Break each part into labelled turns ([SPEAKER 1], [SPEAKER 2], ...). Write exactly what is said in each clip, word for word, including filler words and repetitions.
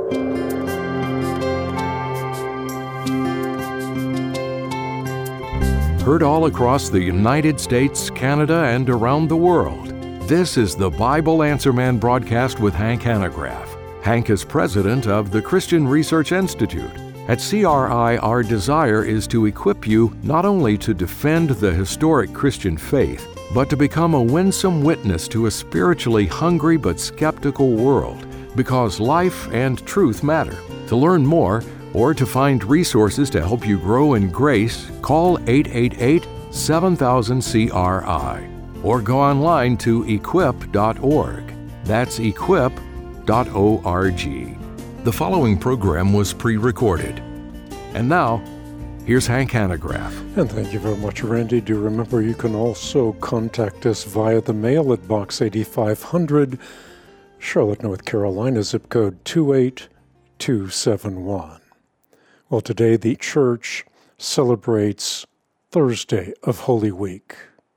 [SPEAKER 1] Heard all across the United States, Canada, and around the world. This is the Bible Answer Man broadcast with Hank Hanegraaff. Hank is president of the Christian Research Institute. At C R I, our desire is to equip you not only to defend the historic Christian faith, but to become a winsome witness to a spiritually hungry but skeptical world, because life and truth matter. To learn more, or to find resources to help you grow in grace, call eight eight eight, seven thousand, C R I or go online to equip dot org. That's equip dot org. The following program was pre-recorded. And now, here's Hank Hanegraaff.
[SPEAKER 2] And thank you very much, Randy. Do remember you can also contact us via the mail at Box eighty-five hundred, Charlotte, North Carolina, zip code two eight two seven one. Well, today the church celebrates Thursday of Holy Week.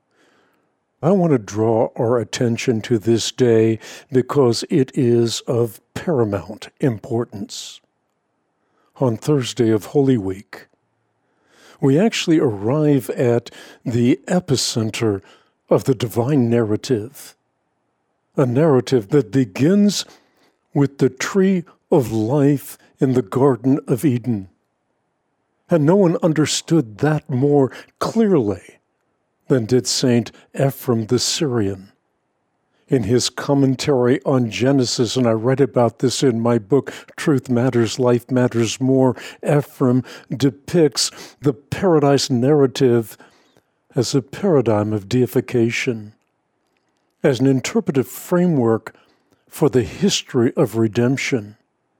[SPEAKER 2] I want to draw our attention to this day because it is of paramount importance. On Thursday of Holy Week, we actually arrive at the epicenter of the divine narrative, a narrative that begins with the tree of life in the Garden of Eden. And no one understood that more clearly than did Saint Ephrem the Syrian. In his commentary on Genesis, and I read about this in my book, Truth Matters, Life Matters More, Ephrem depicts the paradise narrative as a paradigm of deification, as an interpretive framework for the history of redemption,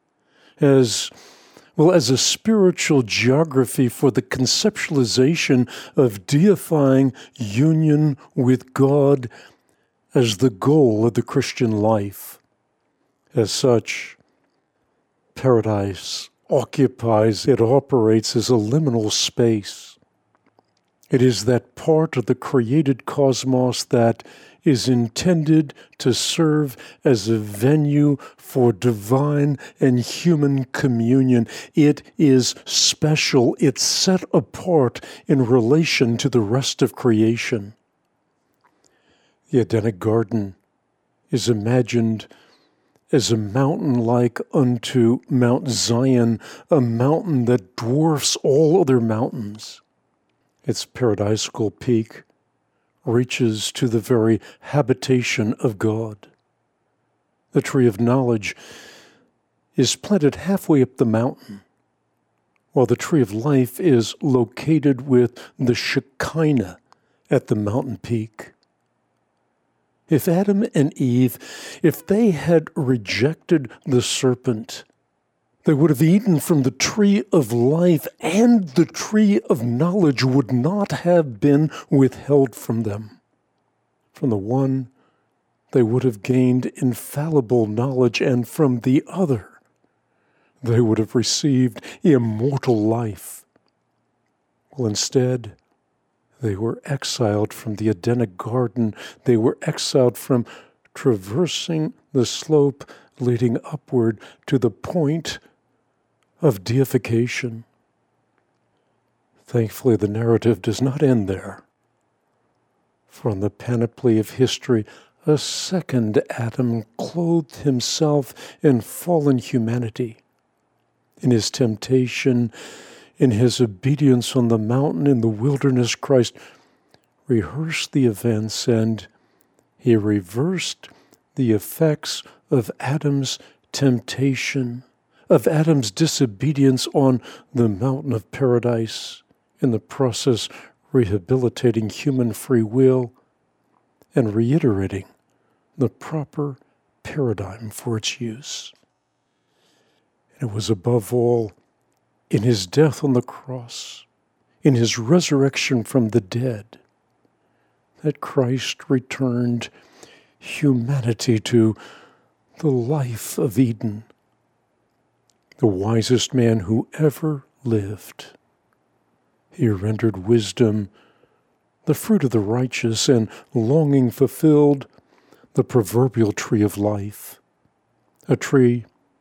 [SPEAKER 2] as well as a spiritual geography for the conceptualization of deifying union with God as the goal of the Christian life. As such, paradise occupies, it operates as a liminal space. It is that part of the created cosmos that is intended to serve as a venue for divine and human communion. It is special. It's set apart in relation to the rest of creation. The Edenic Garden is imagined as a mountain like unto Mount Zion, a mountain that dwarfs all other mountains. Its paradisical peak reaches to the very habitation of God. The tree of knowledge is planted halfway up the mountain, while the tree of life is located with the Shekinah at the mountain peak. If Adam and Eve, if they had rejected the serpent, they would have eaten from the tree of life, and the tree of knowledge would not have been withheld from them. From the one, they would have gained infallible knowledge, and from the other, they would have received immortal life. Well, instead, they were exiled from the Edenic Garden. They were exiled from traversing the slope leading upward to the point of deification. Thankfully, the narrative does not end there. From the panoply of history, a second Adam clothed himself in fallen humanity. In his temptation, in his obedience on the mountain in the wilderness, Christ rehearsed the events, and he reversed the effects of Adam's temptation, of Adam's disobedience on the mountain of paradise, in the process rehabilitating human free will and reiterating the proper paradigm for its use. And it was above all in his death on the cross, in his resurrection from the dead, that Christ returned humanity to the life of Eden, the wisest man who ever lived. He rendered wisdom the fruit of the righteous, and longing fulfilled the proverbial tree of life, a tree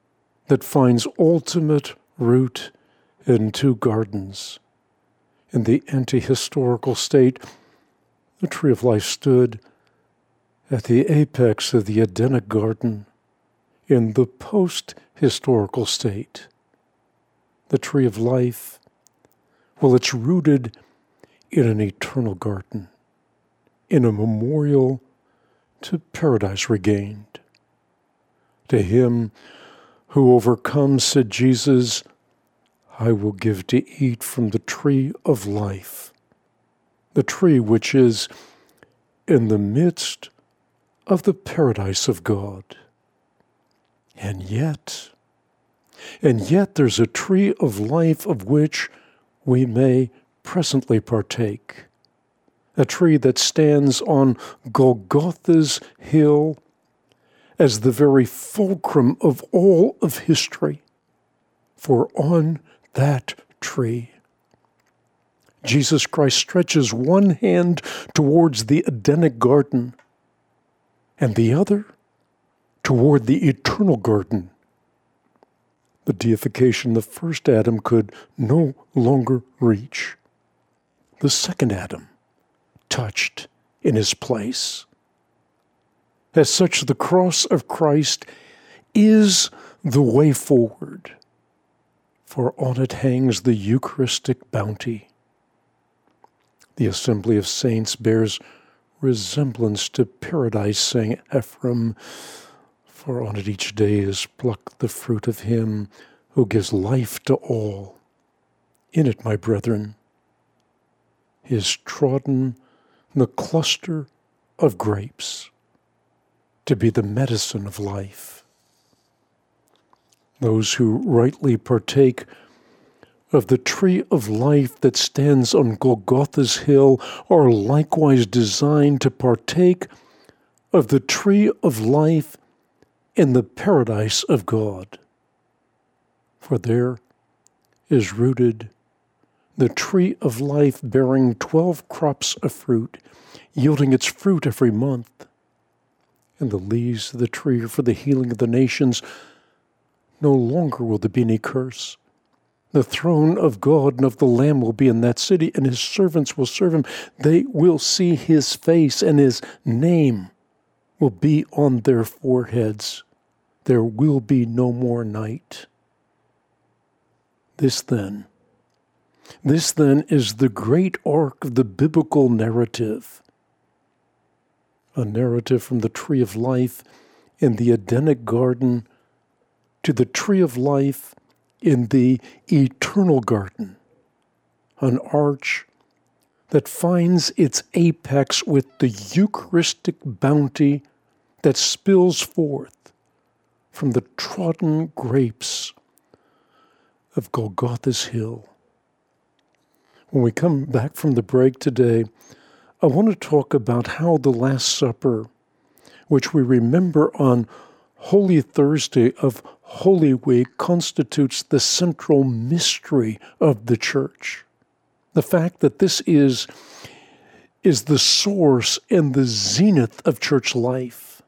[SPEAKER 2] that finds ultimate root in two gardens. In the anti-historical state, the tree of life stood at the apex of the Edenic garden. In the post-historical state, the tree of life, well, it's rooted in an eternal garden, in a memorial to paradise regained. To him who overcomes, said Jesus, I will give to eat from the tree of life, the tree which is in the midst of the paradise of God. And yet, and yet there's a tree of life of which we may presently partake, a tree that stands on Golgotha's hill as the very fulcrum of all of history. For on that tree, Jesus Christ stretches one hand towards the Edenic garden and the other toward the eternal garden. The deification the first Adam could no longer reach. The second Adam touched in his place. As such, the cross of Christ is the way forward, for on it hangs the Eucharistic bounty. The assembly of saints bears resemblance to paradise, sang Ephraim, for on it each day is plucked the fruit of him who gives life to all. In it, my brethren, is trodden the cluster of grapes to be the medicine of life. Those who rightly partake of the tree of life that stands on Golgotha's hill are likewise designed to partake of the tree of life in the paradise of God. For there is rooted the tree of life bearing twelve crops of fruit, yielding its fruit every month. And the leaves of the tree are for the healing of the nations. No longer will there be any curse. The throne of God and of the Lamb will be in that city, and his servants will serve him. They will see his face, and his name will be on their foreheads. There will be no more night. This then, this then is the great arc of the biblical narrative. A narrative from the tree of life in the Edenic garden to the tree of life in the eternal garden. An arch that finds its apex with the Eucharistic bounty that spills forth from the trodden grapes of Golgotha's hill. When we come back from the break today, I want to talk about how the Last Supper, which we remember on Holy Thursday of Holy Week, constitutes the central mystery of the Church. The fact that this is, is the source and the zenith of church life.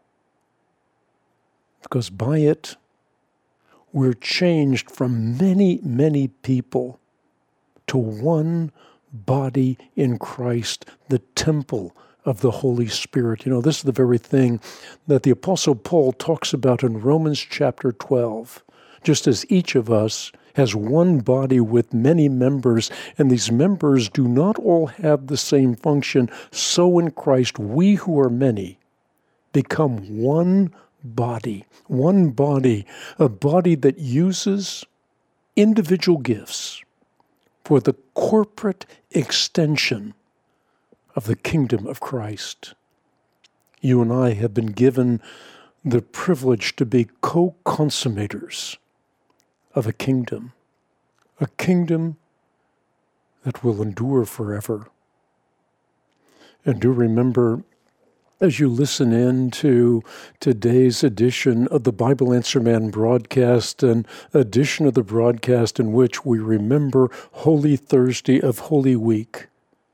[SPEAKER 2] Because by it, we're changed from many, many people to one body in Christ, the temple of the Holy Spirit. You know, this is the very thing that the Apostle Paul talks about in Romans chapter twelve. Just as each of us has one body with many members, and these members do not all have the same function, so in Christ we who are many become one body, one body, a body that uses individual gifts for the corporate extension of the kingdom of Christ. You and I have been given the privilege to be co-consummators of a kingdom, a kingdom that will endure forever. And do remember, as you listen in to today's edition of the Bible Answer Man broadcast, an edition of the broadcast in which we remember Holy Thursday of Holy Week,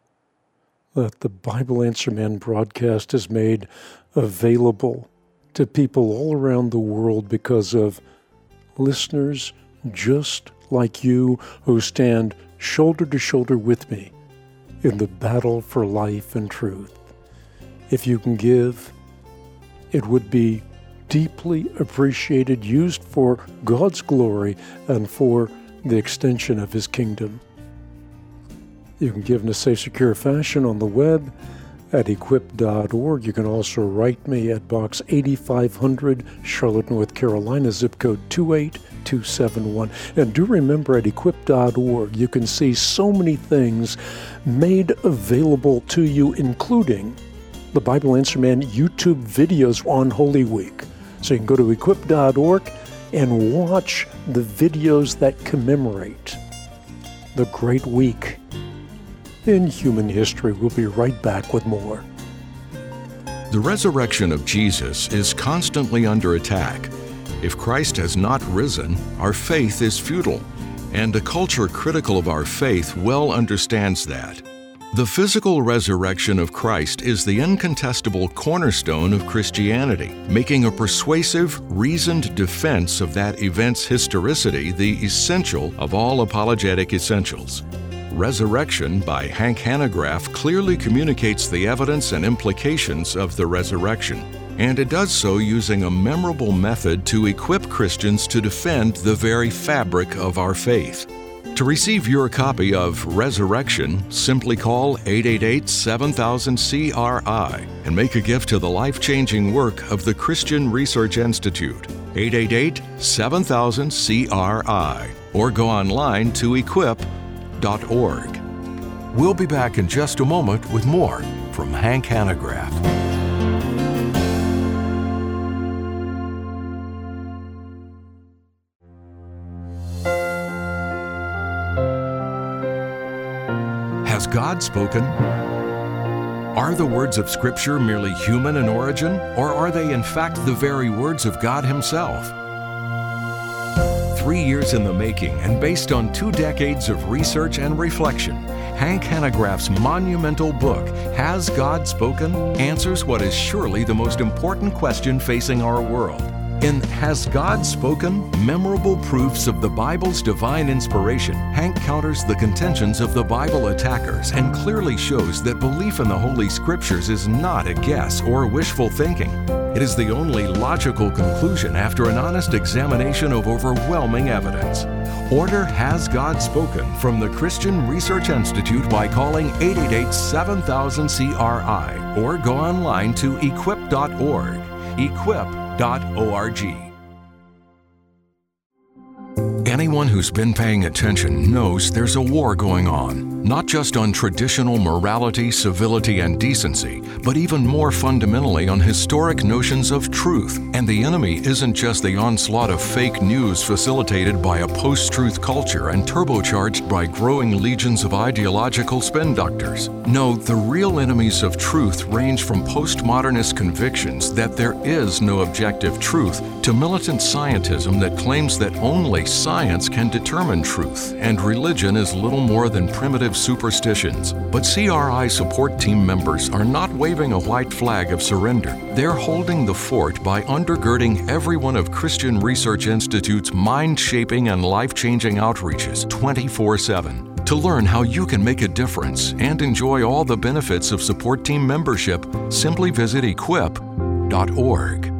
[SPEAKER 2] that the Bible Answer Man broadcast is made available to people all around the world because of listeners just like you who stand shoulder to shoulder with me in the battle for life and truth. If you can give, it would be deeply appreciated, used for God's glory and for the extension of His kingdom. You can give in a safe, secure fashion on the web at equip dot org. You can also write me at Box eighty-five hundred, Charlotte, North Carolina, zip code two eight two seven one. And do remember, at equip dot org, you can see so many things made available to you, including the Bible Answer Man YouTube videos on Holy Week. So you can go to equip dot org and watch the videos that commemorate the great week in human history. We'll be right back with more.
[SPEAKER 1] The resurrection of Jesus is constantly under attack. If Christ has not risen, our faith is futile, and a culture critical of our faith well understands that. The physical resurrection of Christ is the incontestable cornerstone of Christianity, making a persuasive, reasoned defense of that event's historicity the essential of all apologetic essentials. Resurrection by Hank Hanegraaff clearly communicates the evidence and implications of the resurrection, and it does so using a memorable method to equip Christians to defend the very fabric of our faith. To receive your copy of Resurrection, simply call eight eight eight, seven thousand, C R I and make a gift to the life-changing work of the Christian Research Institute, eight eight eight, seven thousand, C R I, or go online to equip dot org. We'll be back in just a moment with more from Hank Hanegraaff. Has God spoken? Are the words of Scripture merely human in origin, or are they in fact the very words of God Himself? Three years in the making and based on two decades of research and reflection, Hank Hanegraaff's monumental book, Has God Spoken?, answers what is surely the most important question facing our world. In Has God Spoken? Memorable Proofs of the Bible's Divine Inspiration, Hank counters the contentions of the Bible attackers and clearly shows that belief in the Holy Scriptures is not a guess or wishful thinking. It is the only logical conclusion after an honest examination of overwhelming evidence. Order Has God Spoken from the Christian Research Institute by calling eight eight eight, seven thousand, C R I or go online to equip dot org. equip dot org. Anyone who's been paying attention knows there's a war going on, not just on traditional morality, civility, and decency, but even more fundamentally on historic notions of truth. And the enemy isn't just the onslaught of fake news facilitated by a post-truth culture and turbocharged by growing legions of ideological spin doctors. No, the real enemies of truth range from postmodernist convictions that there is no objective truth to militant scientism that claims that only science can determine truth, and religion is little more than primitive superstitions. But C R I support team members are not waving a white flag of surrender. They're holding the fort by undergirding every one of Christian Research Institute's mind-shaping and life-changing outreaches twenty-four seven. To learn how you can make a difference and enjoy all the benefits of support team membership, simply visit equip dot org.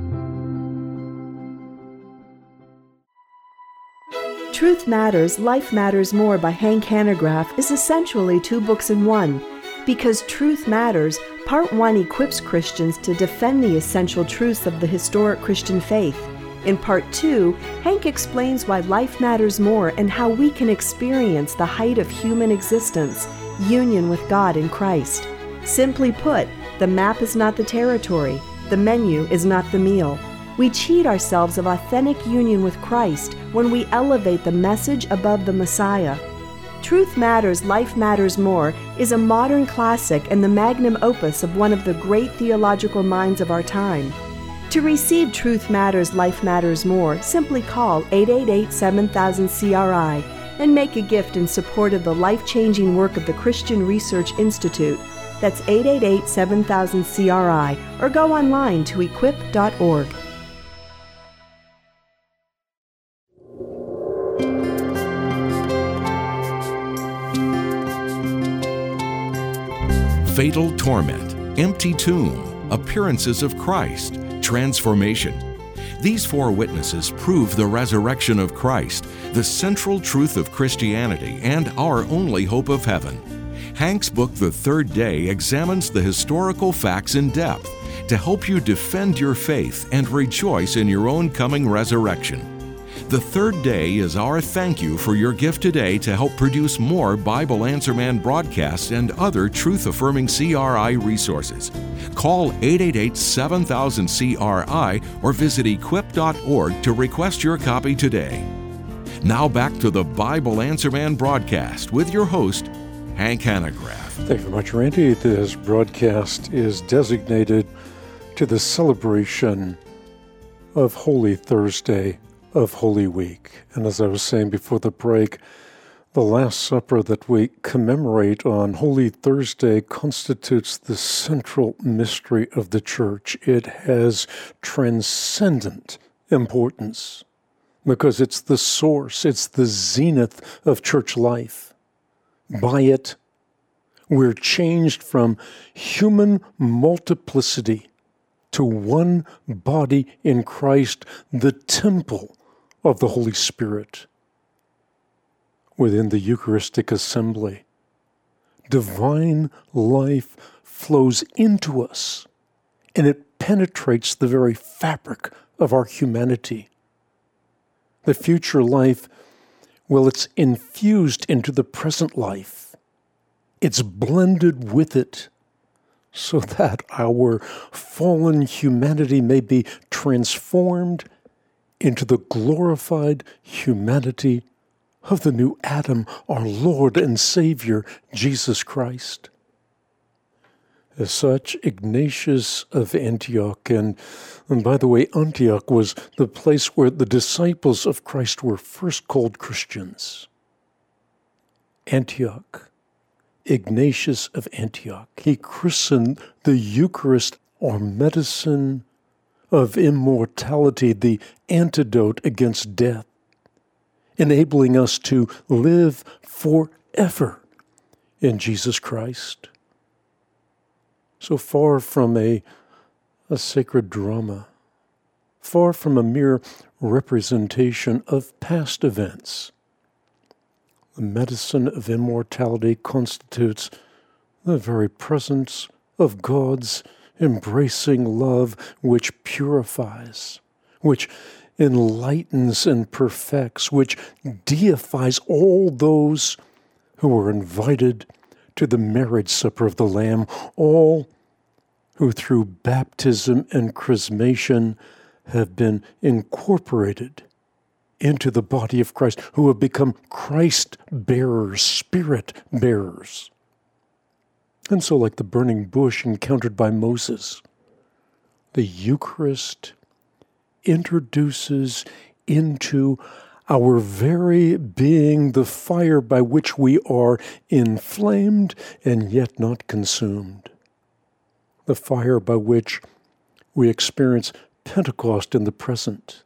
[SPEAKER 3] Truth Matters, Life Matters More by Hank Hanegraaff is essentially two books in one, because Truth Matters, Part one equips Christians to defend the essential truths of the historic Christian faith. In Part two, Hank explains why life matters more and how we can experience the height of human existence, union with God in Christ. Simply put, the map is not the territory, the menu is not the meal. We cheat ourselves of authentic union with Christ when we elevate the message above the Messiah. Truth Matters, Life Matters More is a modern classic and the magnum opus of one of the great theological minds of our time. To receive Truth Matters, Life Matters More, simply call eight eight eight, seven thousand, C R I and make a gift in support of the life-changing work of the Christian Research Institute. That's eight eight eight, seven thousand, C R I or go online to equip dot org.
[SPEAKER 1] Fatal torment, empty tomb, appearances of Christ, transformation. These four witnesses prove the resurrection of Christ, the central truth of Christianity, and our only hope of heaven. Hank's book, The Third Day, examines the historical facts in depth to help you defend your faith and rejoice in your own coming resurrection. The Third Day is our thank you for your gift today to help produce more Bible Answer Man broadcasts and other truth-affirming C R I resources. Call eight eight eight, seven thousand, C R I or visit equip dot org to request your copy today. Now back to the Bible Answer Man broadcast with your host, Hank Hanegraaff.
[SPEAKER 2] Thank you very much, Randy. This broadcast is designated to the celebration of Holy Thursday of Holy Week. And as I was saying before the break, the Last Supper that we commemorate on Holy Thursday constitutes the central mystery of the Church. It has transcendent importance because it's the source, it's the zenith of church life. By it, we're changed from human multiplicity to one body in Christ, the temple of the Holy Spirit. Within the Eucharistic assembly, divine life flows into us, and it penetrates the very fabric of our humanity. The future life, well, it's infused into the present life. It's blended with it so that our fallen humanity may be transformed into the glorified humanity of the new Adam, our Lord and Savior, Jesus Christ. As such, Ignatius of Antioch, and, and by the way, Antioch was the place where the disciples of Christ were first called Christians. Antioch, Ignatius of Antioch, he christened the Eucharist, or medicine of immortality, the antidote against death, enabling us to live forever in Jesus Christ. So far from a, a sacred drama, far from a mere representation of past events, the medicine of immortality constitutes the very presence of God's embracing love, which purifies, which enlightens and perfects, which deifies all those who are invited to the marriage supper of the Lamb, all who through baptism and chrismation have been incorporated into the body of Christ, who have become Christ-bearers, Spirit-bearers. And so, like the burning bush encountered by Moses, the Eucharist introduces into our very being the fire by which we are inflamed and yet not consumed. The fire by which we experience Pentecost in the present.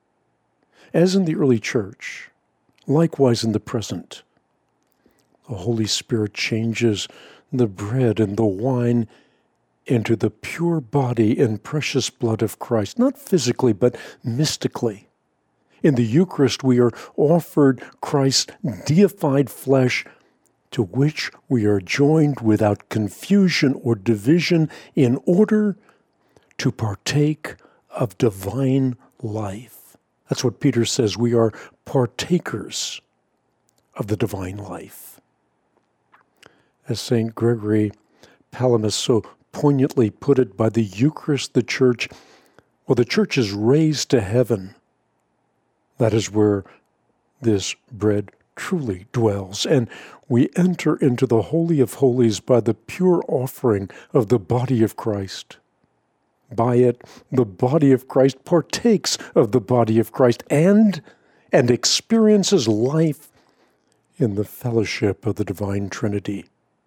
[SPEAKER 2] As in the early church, likewise in the present, the Holy Spirit changes the bread and the wine into the pure body and precious blood of Christ, not physically, but mystically. In the Eucharist, we are offered Christ's deified flesh, to which we are joined without confusion or division in order to partake of divine life. That's what Peter says. We are partakers of the divine life. As Saint Gregory Palamas so poignantly put it, by the Eucharist, the Church, well, the Church is raised to heaven. That is where this bread truly dwells. And we enter into the Holy of Holies by the pure offering of the body of Christ. By it, the body of Christ partakes of the body of Christ and, and experiences life in the fellowship of the divine Trinity.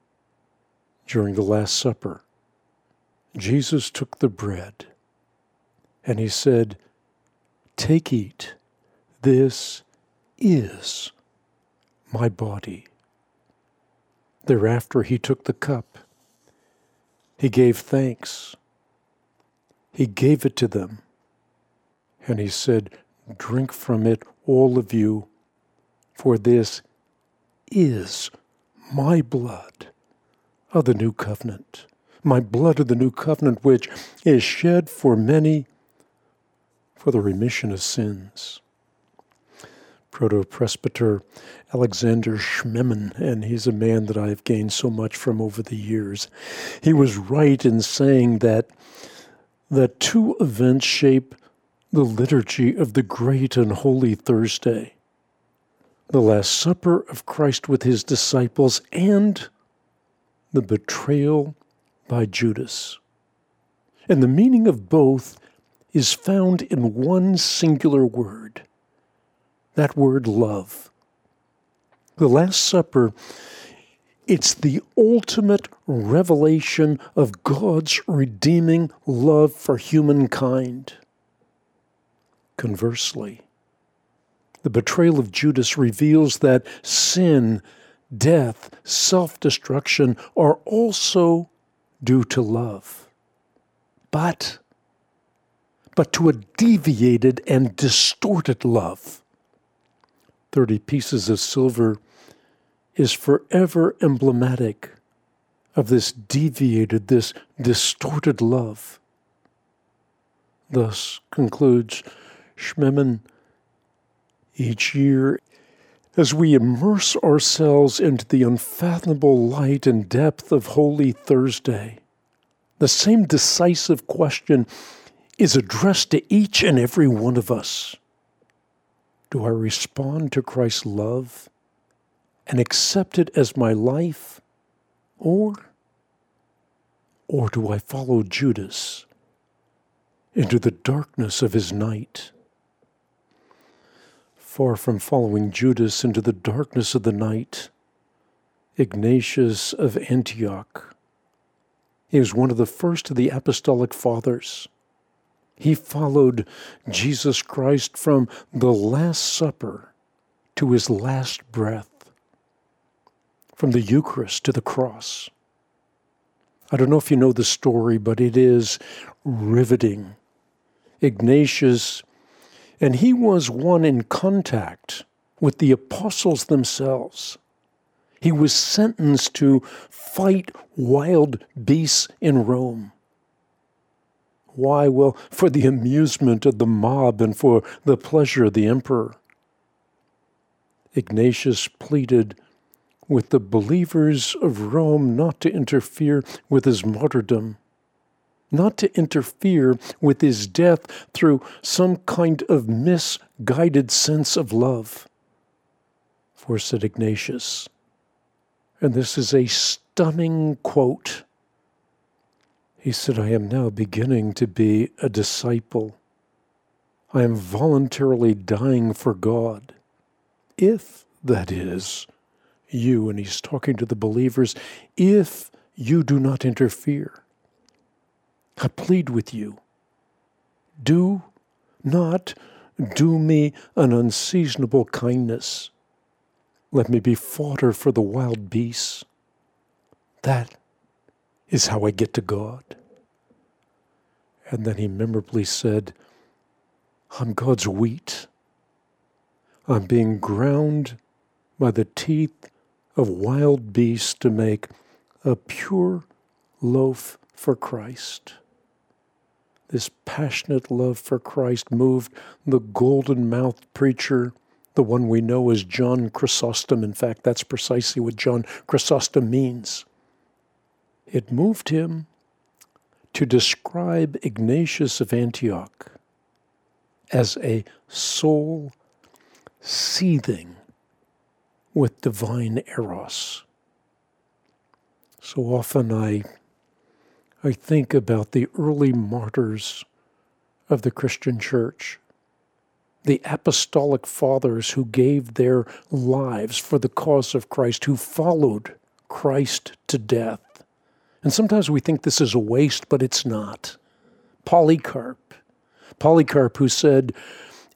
[SPEAKER 2] During the Last Supper, Jesus took the bread and he said, "Take, eat. This is my body. Thereafter he took the cup. He gave thanks. He gave it to them. And he said, drink from it, all of you, for this is my blood of the new covenant. My blood of the new covenant, which is shed for many for the remission of sins. Proto-presbyter Alexander Schmemann, and he's a man that I've gained so much from over the years. He was right in saying that, that two events shape the liturgy of the great and holy Thursday: the Last Supper of Christ with his disciples and the betrayal by Judas. And the meaning of both is found in one singular word. That word, love. The Last Supper, it's the ultimate revelation of God's redeeming love for humankind. Conversely, the betrayal of Judas reveals that sin, death, self-destruction are also due to love. But, but to a deviated and distorted love. Thirty pieces of silver is forever emblematic of this deviated, this distorted love. Thus concludes Schmemann, each year, as we immerse ourselves into the unfathomable light and depth of Holy Thursday, the same decisive question is addressed to each and every one of us. Do I respond to Christ's love and accept it as my life, or, or do I follow Judas into the darkness of his night? Far from following Judas into the darkness of the night, Ignatius of Antioch, he was one of the first of the apostolic fathers. He followed Jesus Christ from the Last Supper to his last breath, from the Eucharist to the cross. I don't know if you know the story, but it is riveting. Ignatius, and he was one in contact with the apostles themselves. He was sentenced to fight wild beasts in Rome. Why? Well, for the amusement of the mob and for the pleasure of the emperor. Ignatius pleaded with the believers of Rome not to interfere with his martyrdom, not to interfere with his death through some kind of misguided sense of love. For, said Ignatius, and this is a stunning quote, he said, I am now beginning to be a disciple. I am voluntarily dying for God. If, that is, you, and he's talking to the believers, if you do not interfere, I plead with you, do not do me an unseasonable kindness. Let me be fodder for the wild beasts. That is how I get to God. And then he memorably said, I'm God's wheat. I'm being ground by the teeth of wild beasts to make a pure loaf for Christ. This passionate love for Christ moved the golden-mouthed preacher, the one we know as John Chrysostom. In fact, that's precisely what John Chrysostom means. It moved him to describe Ignatius of Antioch as a soul seething with divine eros. So often I, I think about the early martyrs of the Christian church, the apostolic fathers who gave their lives for the cause of Christ, who followed Christ to death. And sometimes we think this is a waste, but it's not. Polycarp, Polycarp who said,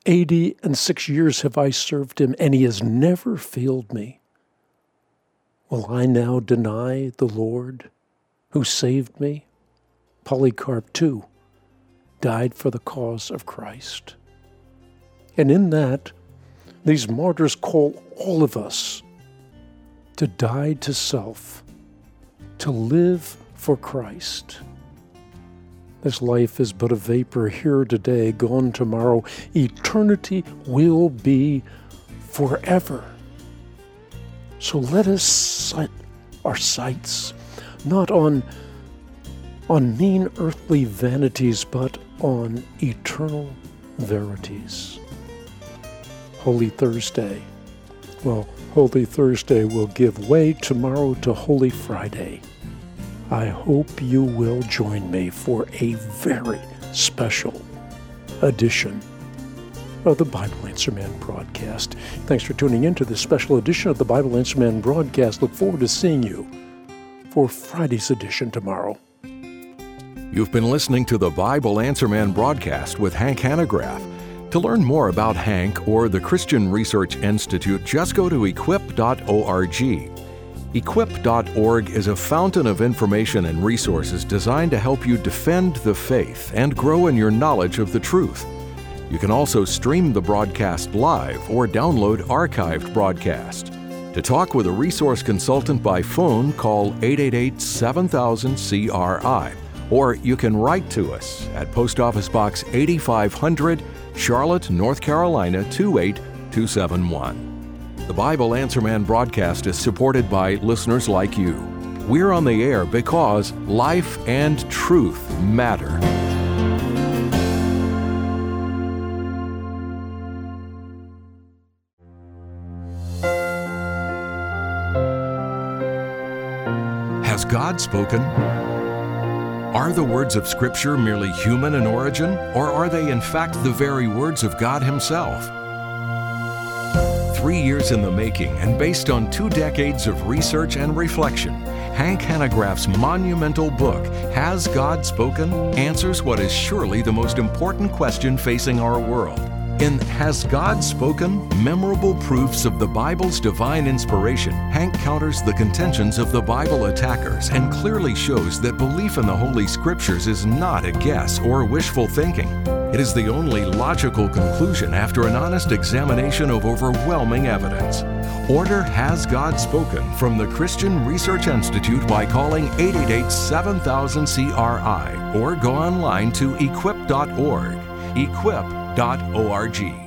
[SPEAKER 2] Eighty and six years have I served him, and he has never failed me. Will I now deny the Lord who saved me? Polycarp, too, died for the cause of Christ. And in that, these martyrs call all of us to die to self, to live for Christ. This life is but a vapor, here today, gone tomorrow. Eternity will be forever. So let us set our sights not on, on mean earthly vanities, but on eternal verities. Holy Thursday. Well, Holy Thursday will give way tomorrow to Holy Friday. I hope you will join me for a very special edition of the Bible Answer Man broadcast. Thanks for tuning in to this special edition of the Bible Answer Man broadcast. Look forward to seeing you for Friday's edition tomorrow.
[SPEAKER 1] You've been listening to the Bible Answer Man broadcast with Hank Hanegraaff. To learn more about Hank or the Christian Research Institute, just go to equip dot org. equip dot org is a fountain of information and resources designed to help you defend the faith and grow in your knowledge of the truth. You can also stream the broadcast live or download archived broadcast. To talk with a resource consultant by phone, call eight eight eight, seven thousand, C R I, or you can write to us at Post Office Box eighty-five hundred, Charlotte, North Carolina two eight two seven one. The Bible Answer Man broadcast is supported by listeners like you. We're on the air because life and truth matter. Has God spoken? Are the words of Scripture merely human in origin, or are they in fact the very words of God Himself? Three years in the making and based on two decades of research and reflection, Hank Hanegraaff's monumental book, Has God Spoken?, answers what is surely the most important question facing our world. In Has God Spoken? Memorable Proofs of the Bible's Divine Inspiration, Hank counters the contentions of the Bible attackers and clearly shows that belief in the Holy Scriptures is not a guess or wishful thinking. It is the only logical conclusion after an honest examination of overwhelming evidence. Order Has God Spoken from the Christian Research Institute by calling eight eight eight, seven thousand, C R I or go online to equip dot org. equip dot org.